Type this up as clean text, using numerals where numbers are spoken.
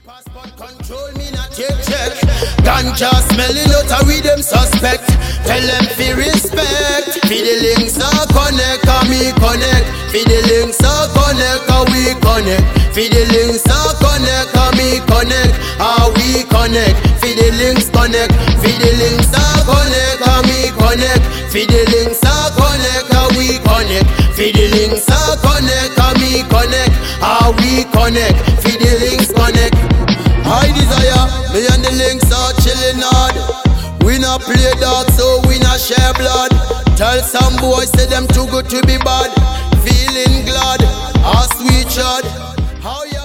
passport control me not take check. Ganja smelling out a with them suspect. Tell them fi respect. Fi the links are connect, and me connect. Fi the links are connect, and we connect. Fi the links are connect, and me connect, and we connect. Fi the links connect. Fi the links are connect, and me connect. Fi the links are connect, and we connect. Fi the links are connect, and me connect, and we connect. Fi the links connect. I desire, me and the links are chilling hard. We not play dog, so we not share blood. Tell some boys, say them too good to be bad. Feeling glad, a sweet shot. How you